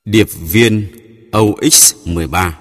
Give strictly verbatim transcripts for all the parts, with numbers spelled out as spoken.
Điệp viên O X mười ba.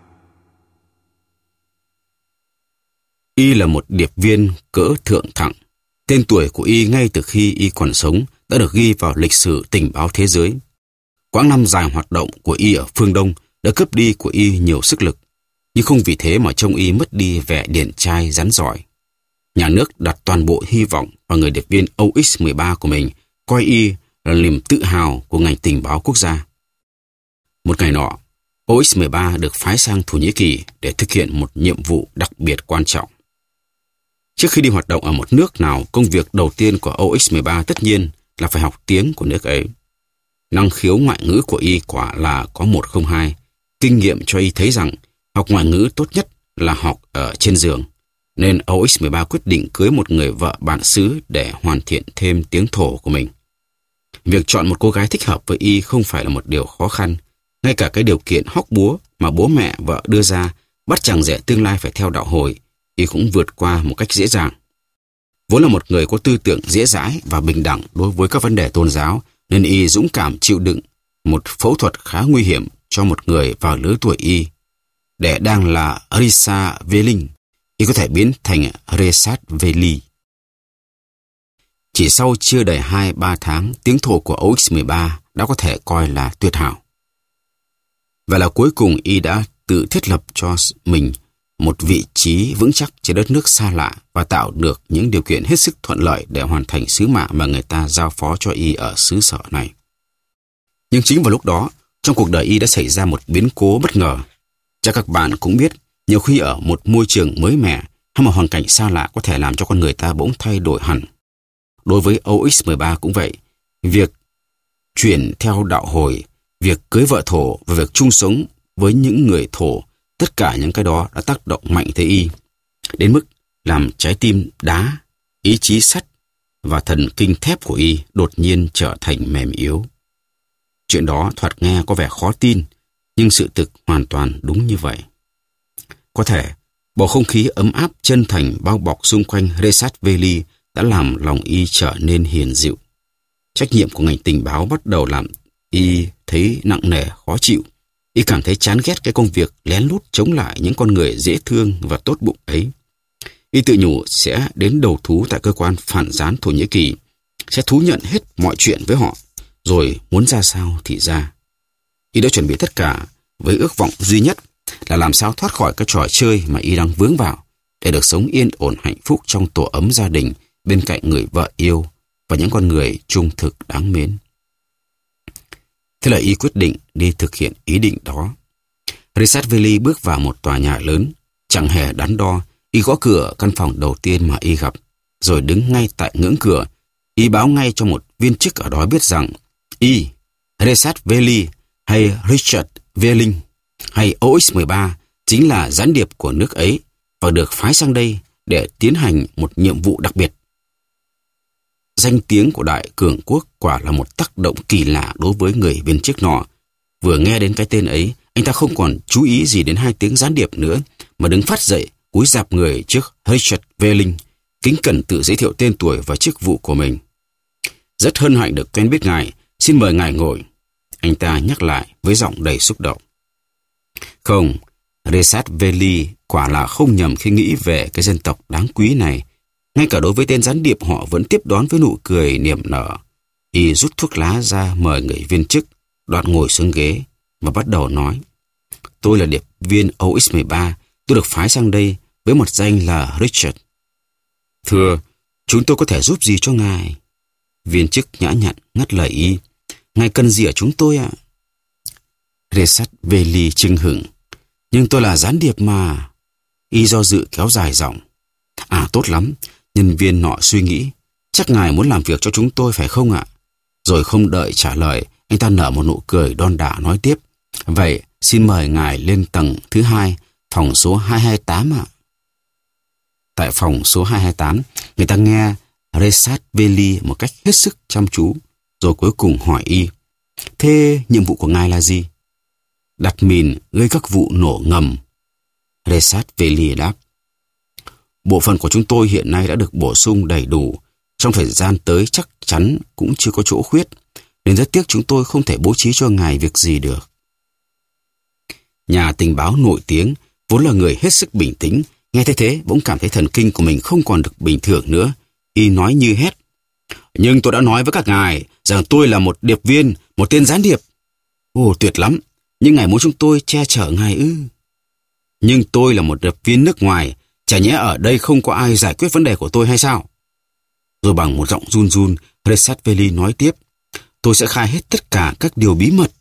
Y là một điệp viên cỡ thượng thặng. Tên tuổi của Y ngay từ khi Y còn sống đã được ghi vào lịch sử tình báo thế giới. Quãng năm dài hoạt động của Y ở phương Đông đã cướp đi của Y nhiều sức lực, nhưng không vì thế mà trông Y mất đi vẻ điển trai rắn giỏi. Nhà nước đặt toàn bộ hy vọng vào người điệp viên O X mười ba của mình, coi Y là niềm tự hào của ngành tình báo quốc gia. Một ngày nọ, O X mười ba được phái sang Thổ Nhĩ Kỳ để thực hiện một nhiệm vụ đặc biệt quan trọng. Trước khi đi hoạt động ở một nước nào, công việc đầu tiên của O X mười ba tất nhiên là phải học tiếng của nước ấy. Năng khiếu ngoại ngữ của Y quả là có một không hai. Kinh nghiệm cho Y thấy rằng học ngoại ngữ tốt nhất là học ở trên giường, nên O X mười ba quyết định cưới một người vợ bản xứ để hoàn thiện thêm tiếng thổ của mình. Việc chọn một cô gái thích hợp với Y không phải là một điều khó khăn. Ngay cả cái điều kiện hóc búa mà bố mẹ vợ đưa ra, bắt chàng rể tương lai phải theo đạo Hồi, Y cũng vượt qua một cách dễ dàng. Vốn là một người có tư tưởng dễ dãi và bình đẳng đối với các vấn đề tôn giáo, nên Y dũng cảm chịu đựng một phẫu thuật khá nguy hiểm cho một người vào lứa tuổi Y. Để đang là Risa Veling, Y có thể biến thành Resat Veli. Chỉ sau chưa đầy hai ba tháng, tiếng thổ của O X mười ba đã có thể coi là tuyệt hảo. Vậy là cuối cùng Y đã tự thiết lập cho mình một vị trí vững chắc trên đất nước xa lạ và tạo được những điều kiện hết sức thuận lợi để hoàn thành sứ mạng mà người ta giao phó cho Y ở xứ sở này. Nhưng chính vào lúc đó, trong cuộc đời Y đã xảy ra một biến cố bất ngờ. Chắc các bạn cũng biết, nhiều khi ở một môi trường mới mẻ hay một hoàn cảnh xa lạ có thể làm cho con người ta bỗng thay đổi hẳn. Đối với O X mười ba cũng vậy. Việc chuyển theo đạo Hồi, việc cưới vợ thổ và việc chung sống với những người thổ, tất cả những cái đó đã tác động mạnh tới Y, đến mức làm trái tim đá, ý chí sắt và thần kinh thép của Y đột nhiên trở thành mềm yếu. Chuyện đó thoạt nghe có vẻ khó tin, nhưng sự thực hoàn toàn đúng như vậy. Có thể, bầu không khí ấm áp chân thành bao bọc xung quanh Resat Veli đã làm lòng Y trở nên hiền dịu. Trách nhiệm của ngành tình báo bắt đầu làm Y thấy nặng nề, khó chịu. Y cảm thấy chán ghét cái công việc lén lút chống lại những con người dễ thương và tốt bụng ấy. Y tự nhủ sẽ đến đầu thú tại cơ quan phản gián Thổ Nhĩ Kỳ, sẽ thú nhận hết mọi chuyện với họ, rồi muốn ra sao thì ra. Y đã chuẩn bị tất cả với ước vọng duy nhất là làm sao thoát khỏi cái trò chơi mà Y đang vướng vào, để được sống yên ổn hạnh phúc trong tổ ấm gia đình bên cạnh người vợ yêu và những con người trung thực đáng mến. Thế là Y quyết định đi thực hiện ý định đó. Resat Veli bước vào một tòa nhà lớn, chẳng hề đắn đo. Y gõ cửa căn phòng đầu tiên mà Y gặp, rồi đứng ngay tại ngưỡng cửa. Y báo ngay cho một viên chức ở đó biết rằng Y, Resat Veli hay Richard Veling hay O X mười ba chính là gián điệp của nước ấy và được phái sang đây để tiến hành một nhiệm vụ đặc biệt. Danh tiếng của Đại Cường Quốc quả là một tác động kỳ lạ đối với người viên chức nọ. Vừa nghe đến cái tên ấy, anh ta không còn chú ý gì đến hai tiếng gián điệp nữa, mà đứng phát dậy, cúi rạp người trước Richard Veling, kính cẩn tự giới thiệu tên tuổi và chức vụ của mình. Rất hân hạnh được quen biết ngài, xin mời ngài ngồi. Anh ta nhắc lại với giọng đầy xúc động. Không, Resat Veli quả là không nhầm khi nghĩ về cái dân tộc đáng quý này. Ngay cả đối với tên gián điệp họ vẫn tiếp đón với nụ cười niềm nở. Y rút thuốc lá ra mời người viên chức, đoạn ngồi xuống ghế và bắt đầu nói. Tôi là điệp viên O X mười ba, tôi được phái sang đây với một danh là Richard. Thưa, chúng tôi có thể giúp gì cho ngài? Viên chức nhã nhặn ngắt lời Y. Ngài cần gì ở chúng tôi ạ? À? Resat Veli chưng hửng. Nhưng tôi là gián điệp mà. Y do dự kéo dài giọng. À tốt lắm. Nhân viên nọ suy nghĩ. Chắc ngài muốn làm việc cho chúng tôi phải không ạ? Rồi không đợi trả lời, anh ta nở một nụ cười đon đả nói tiếp. Vậy xin mời ngài lên tầng thứ hai, phòng số hai hai tám ạ. Tại phòng số hai hai tám, người ta nghe Resat Veli một cách hết sức chăm chú, rồi cuối cùng hỏi Y. Thế nhiệm vụ của ngài là gì? Đặt mìn gây các vụ nổ ngầm. Resat Veli đáp. Bộ phận của chúng tôi hiện nay đã được bổ sung đầy đủ. Trong thời gian tới chắc chắn cũng chưa có chỗ khuyết. nên rất tiếc chúng tôi không thể bố trí cho ngài việc gì được. Nhà tình báo nổi tiếng, vốn là người hết sức bình tĩnh, nghe thấy thế bỗng cảm thấy thần kinh của mình không còn được bình thường nữa. Y nói như hét: "Nhưng tôi đã nói với các ngài rằng tôi là một điệp viên, một tên gián điệp." "Ồ, tuyệt lắm, nhưng ngài muốn chúng tôi che chở ngài ư?" "Nhưng tôi là một điệp viên nước ngoài, chả nhẽ ở đây không có ai giải quyết vấn đề của tôi hay sao?" Rồi bằng một giọng run run, Resatvelli nói tiếp: "Tôi sẽ khai hết tất cả các điều bí mật."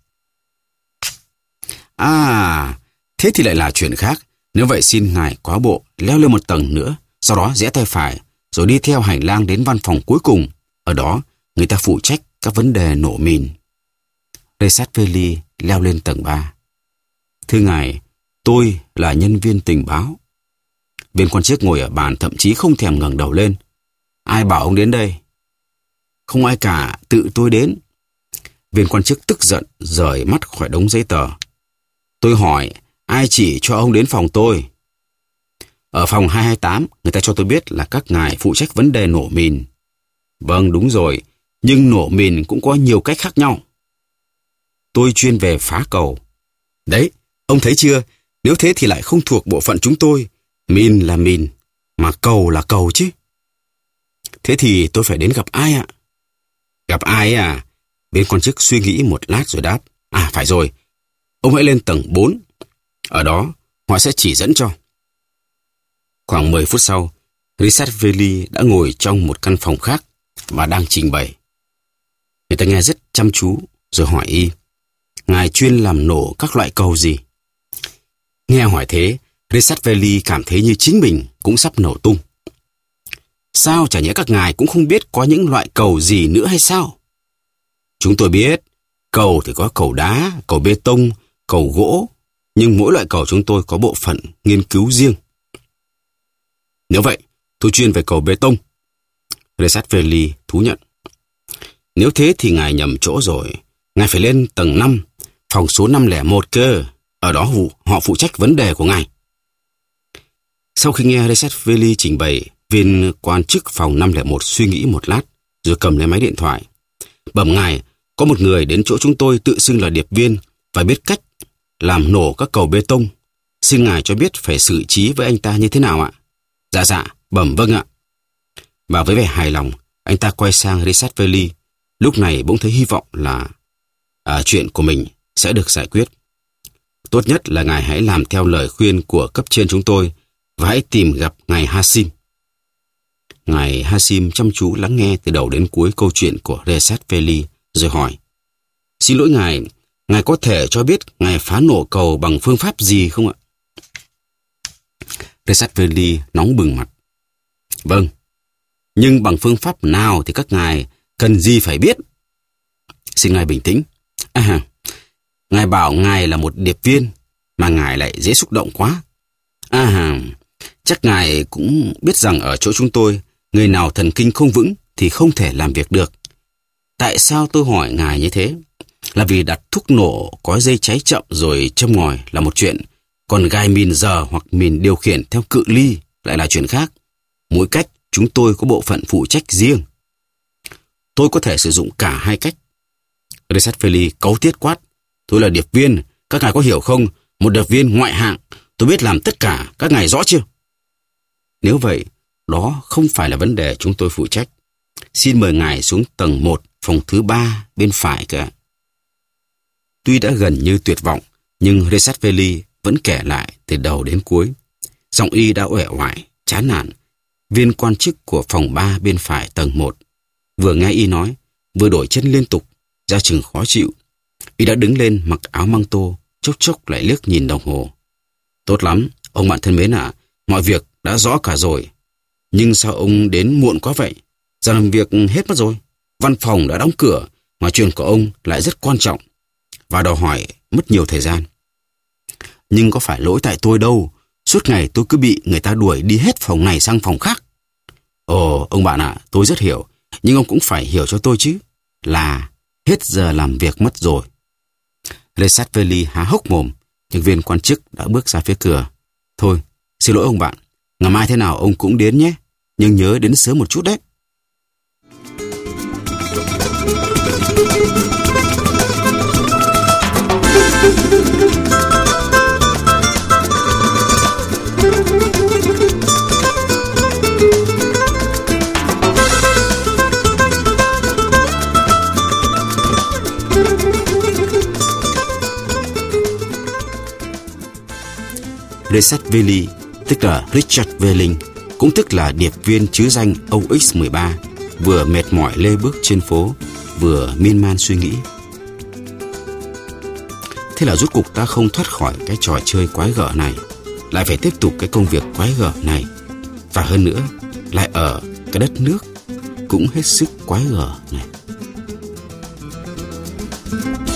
"À, thế thì lại là chuyện khác. Nếu vậy xin ngài quá bộ, leo lên một tầng nữa, sau đó rẽ tay phải, rồi đi theo hành lang đến văn phòng cuối cùng. Ở đó, người ta phụ trách các vấn đề nổ mìn." Resatvelli leo lên tầng ba. "Thưa ngài, tôi là nhân viên tình báo." Viên quan chức ngồi ở bàn thậm chí không thèm ngẩng đầu lên. "Ai bảo ông đến đây?" "Không ai cả, tự tôi đến." Viên quan chức tức giận rời mắt khỏi đống giấy tờ. "Tôi hỏi, ai chỉ cho ông đến phòng tôi?" "Ở phòng hai hai tám, người ta cho tôi biết là các ngài phụ trách vấn đề nổ mìn." "Vâng, đúng rồi, nhưng nổ mìn cũng có nhiều cách khác nhau." "Tôi chuyên về phá cầu." "Đấy, ông thấy chưa? Nếu thế thì lại không thuộc bộ phận chúng tôi. Mìn là mìn, mà cầu là cầu chứ." "Thế thì tôi phải đến gặp ai ạ?" "Gặp ai à?" Viên quan chức suy nghĩ một lát rồi đáp: "À, phải rồi, ông hãy lên tầng bốn. Ở đó, họ sẽ chỉ dẫn cho." Khoảng mười phút sau, Resatvelli đã ngồi trong một căn phòng khác và đang trình bày. Người ta nghe rất chăm chú rồi hỏi y: "Ngài chuyên làm nổ các loại cầu gì?" Nghe hỏi thế, Resatvelli cảm thấy như chính mình cũng sắp nổ tung. "Sao chả nhẽ các ngài cũng không biết có những loại cầu gì nữa hay sao?" "Chúng tôi biết, cầu thì có cầu đá, cầu bê tông, cầu gỗ, nhưng mỗi loại cầu chúng tôi có bộ phận nghiên cứu riêng." "Nếu vậy, tôi chuyên về cầu bê tông." Resatvelli thú nhận. "Nếu thế thì ngài nhầm chỗ rồi. Ngài phải lên tầng năm, phòng số năm không một cơ. Ở đó họ phụ trách vấn đề của ngài." Sau khi nghe Resatvelli trình bày, viên quan chức phòng năm không một suy nghĩ một lát, rồi cầm lấy máy điện thoại. "Bẩm ngài, có một người đến chỗ chúng tôi tự xưng là điệp viên và biết cách làm nổ các cầu bê tông. Xin ngài cho biết phải xử trí với anh ta như thế nào ạ?" "Dạ dạ, bẩm vâng ạ." Và với vẻ hài lòng, anh ta quay sang Resatvelli. Lúc này bỗng thấy hy vọng là à, chuyện của mình sẽ được giải quyết. "Tốt nhất là ngài hãy làm theo lời khuyên của cấp trên chúng tôi và hãy tìm gặp ngài Hasim." Ngài Hasim chăm chú lắng nghe từ đầu đến cuối câu chuyện của Resatvelli rồi hỏi: "Xin lỗi ngài, ngài có thể cho biết ngài phá nổ cầu bằng phương pháp gì không ạ?" Resatvelli nóng bừng mặt. "Vâng, nhưng bằng phương pháp nào thì các ngài cần gì phải biết?" "Xin ngài bình tĩnh. À, ngài bảo ngài là một điệp viên, mà ngài lại dễ xúc động quá. À, chắc ngài cũng biết rằng ở chỗ chúng tôi, người nào thần kinh không vững thì không thể làm việc được. Tại sao tôi hỏi ngài như thế? Là vì đặt thuốc nổ có dây cháy chậm rồi châm ngòi là một chuyện, còn gài mìn giờ hoặc mìn điều khiển theo cự ly lại là chuyện khác. Mỗi cách chúng tôi có bộ phận phụ trách riêng." "Tôi có thể sử dụng cả hai cách." Resatvelli cáu tiết quát: "Tôi là điệp viên, các ngài có hiểu không? Một điệp viên ngoại hạng, tôi biết làm tất cả, các ngài rõ chưa?" "Nếu vậy, đó không phải là vấn đề chúng tôi phụ trách. Xin mời ngài xuống tầng một, phòng thứ ba bên phải kìa." Tuy đã gần như tuyệt vọng, nhưng Resatvelli vẫn kể lại từ đầu đến cuối. Giọng y đã uể oải, chán nản. Viên quan chức của phòng ba bên phải tầng một vừa nghe y nói, vừa đổi chân liên tục, ra chừng khó chịu. Y đã đứng lên mặc áo măng tô, chốc chốc lại liếc nhìn đồng hồ. "Tốt lắm, ông bạn thân mến ạ, mọi việc đã rõ cả rồi. Nhưng sao ông đến muộn quá vậy? Giờ làm việc hết mất rồi. Văn phòng đã đóng cửa, mà chuyện của ông lại rất quan trọng và đòi hỏi mất nhiều thời gian." "Nhưng có phải lỗi tại tôi đâu. Suốt ngày tôi cứ bị người ta đuổi đi hết phòng này sang phòng khác." "Ồ, ông bạn ạ, tôi rất hiểu. Nhưng ông cũng phải hiểu cho tôi chứ. Là hết giờ làm việc mất rồi." Resatvelli há hốc mồm, nhưng viên quan chức đã bước ra phía cửa. "Thôi, xin lỗi ông bạn. Ngày mai thế nào ông cũng đến nhé. Nhưng nhớ đến sớm một chút đấy." Resetvelli, tức là Richard Velling, cũng tức là điệp viên chứa danh O X mười ba, vừa mệt mỏi lê bước trên phố, vừa miên man suy nghĩ. Thế là rốt cuộc ta không thoát khỏi cái trò chơi quái gở này, lại phải tiếp tục cái công việc quái gở này, và hơn nữa, lại ở cái đất nước cũng hết sức quái gở này.